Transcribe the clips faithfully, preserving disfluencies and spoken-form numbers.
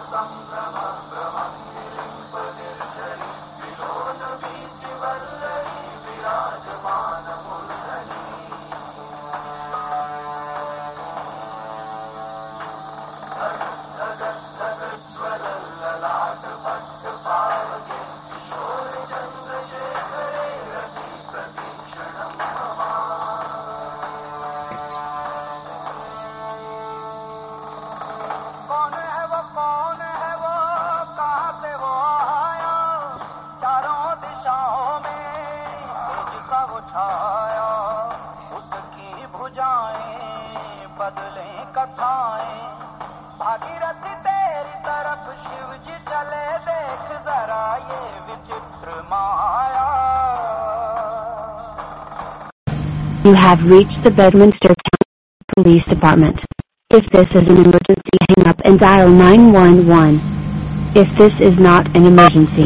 You have reached the Bedminster Town Police Department. If this is an emergency, hang up and dial nine one one. If this is not an emergency.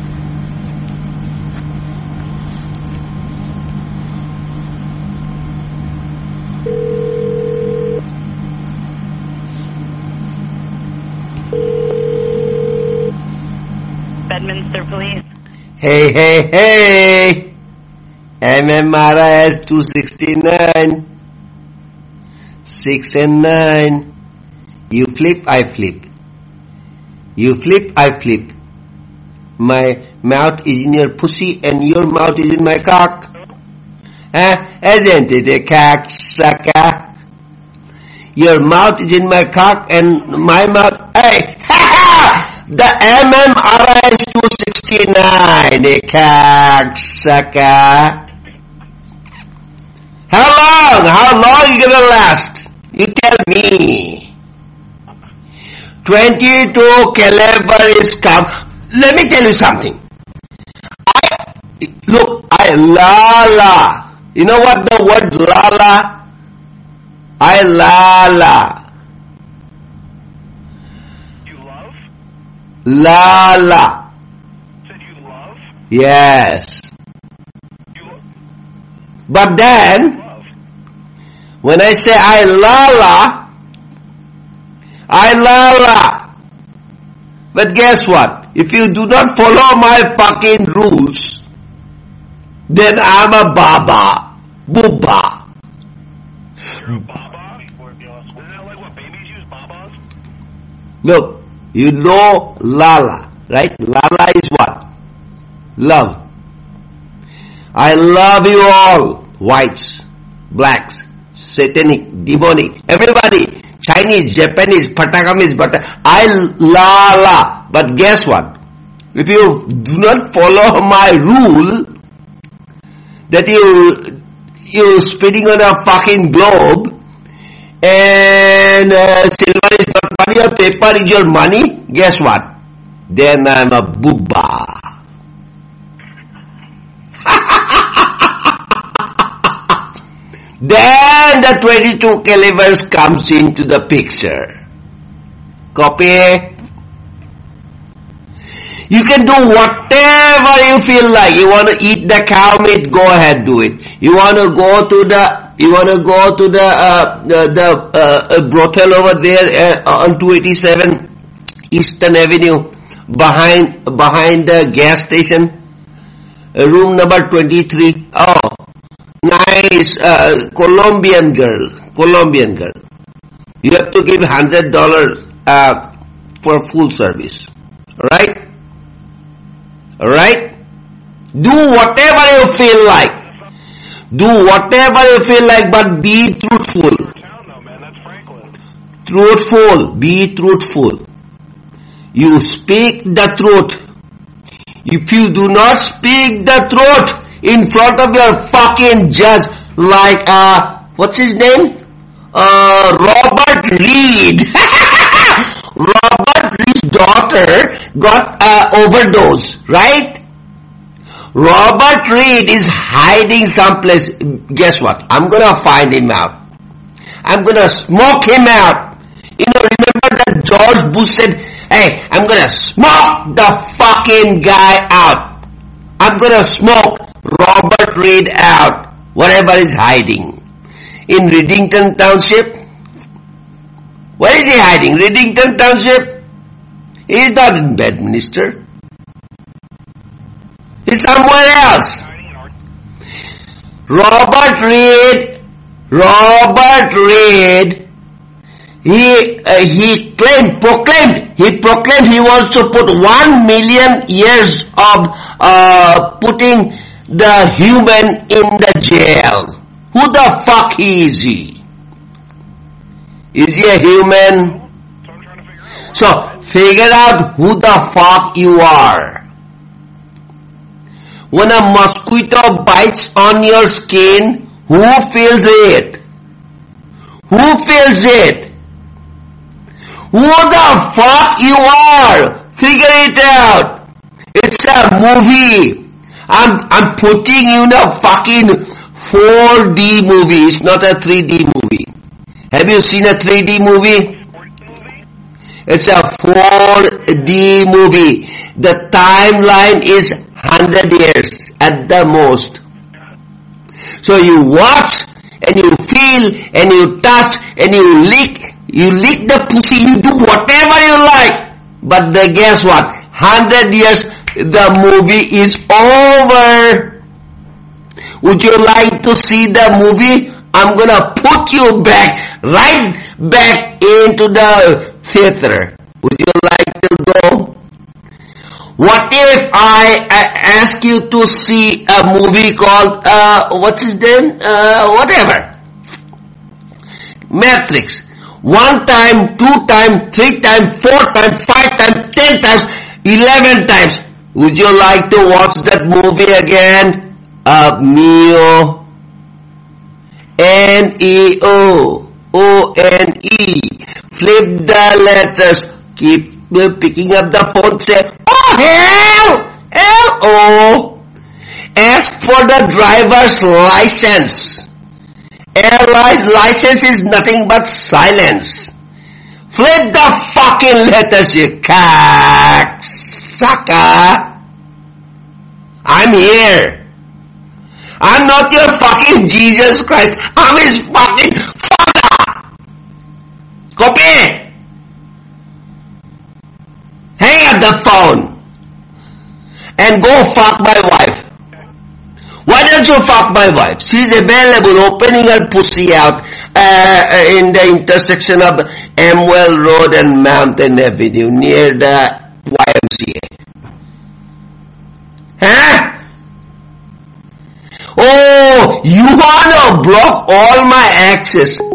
Bedminster Police. Hey, hey, hey! M M R I S two sixty-nine. six and nine. You flip, I flip. You flip, I flip. My mouth is in your pussy and your mouth is in my cock. Huh? Isn't it a cocksucker? Your mouth is in my cock and my mouth... Hey! The M M R I S two sixty-nine, a cocksucker. How long? How long you gonna last? You tell me. twenty-two caliber is come. Let me tell you something. I, look, I, lala. You know what the word lala? I lala. You love? Lala. Said you love? Yes. You But then, love. when I say I lala, I lala. But guess what? If you do not follow my fucking rules, then I'm a baba. Booba. You're a baba? Isn't that like what babies use, babas? Look, you know lala, right? Lala is what? Love. I love you all. Whites, blacks, satanic, demonic, everybody. Chinese, Japanese, Patagamis, but I lala. But guess what? If you do not follow my rule, that you, you spitting on a fucking globe, and uh, silver is not money or paper is your money, guess what? Then I'm a booba. Then the twenty-two calibers comes into the picture. Copy? You can do whatever you feel like. You want to eat the cow meat, go ahead, do it. You want to go to the, you want to go to the, uh, the, the uh, uh, brothel over there uh, on two eighty-seven Eastern Avenue, behind, behind the gas station, uh, room number twenty-three. Oh, nice, uh, Colombian girl, Colombian girl. You have to give one hundred dollars uh, for full service. Right? Alright? Do whatever you feel like. Do whatever you feel like, but be truthful. Town though, man. That's Franklin. Truthful. Be truthful. You speak the truth. If you do not speak the truth in front of your fucking judge, like, uh, what's his name? Uh, Robert Reed. Robert Reed's daughter got uh, overdose, right? Robert Reed is hiding someplace. Guess what? I'm gonna find him out. I'm gonna smoke him out. You know, remember that George Bush said, hey, I'm gonna smoke the fucking guy out. I'm gonna smoke Robert Reed out. Whatever is hiding. In Reddington Township. Where is he hiding? Reddington Township? He's not in Bedminster. He's somewhere else. Robert Reid, Robert Reid, he, uh, he claimed, proclaimed, he proclaimed he wants to put one million years of, uh, putting the human in the jail. Who the fuck he is he? Is he a human? So, figure out who the fuck you are. When a mosquito bites on your skin, who feels it? Who feels it? Who the fuck you are? Figure it out. It's a movie. I'm, I'm putting you in a fucking four D movie. It's not a three D movie. Have you seen a three D movie? It's a four D movie. The timeline is one hundred years at the most. So you watch and you feel and you touch and you lick, you lick the pussy, you do whatever you like. But the, guess what? one hundred years, the movie is over. Would you like to see the movie? I'm gonna put you back, right back into the theater. Would you like to go? What if I, I ask you to see a movie called, uh, what's his name? Uh, whatever. Matrix. One time, two time, three time, four time, five time, ten times, eleven times. Would you like to watch that movie again? Uh, Neo. N E O. O N E. Flip the letters. Keep picking up the phone. Say, oh hell! L O. Ask for the driver's license. Airline's license is nothing but silence. Flip the fucking letters, you cocksucker. I'm here. I'm not your fucking Jesus Christ. I'm his fucking father. Copy. Hang up the phone. And go fuck my wife. Why don't you fuck my wife? She's available, opening her pussy out uh, in the intersection of Amwell Road and Mountain Avenue near the Y M C A. Huh? Oh, you wanna block all my access.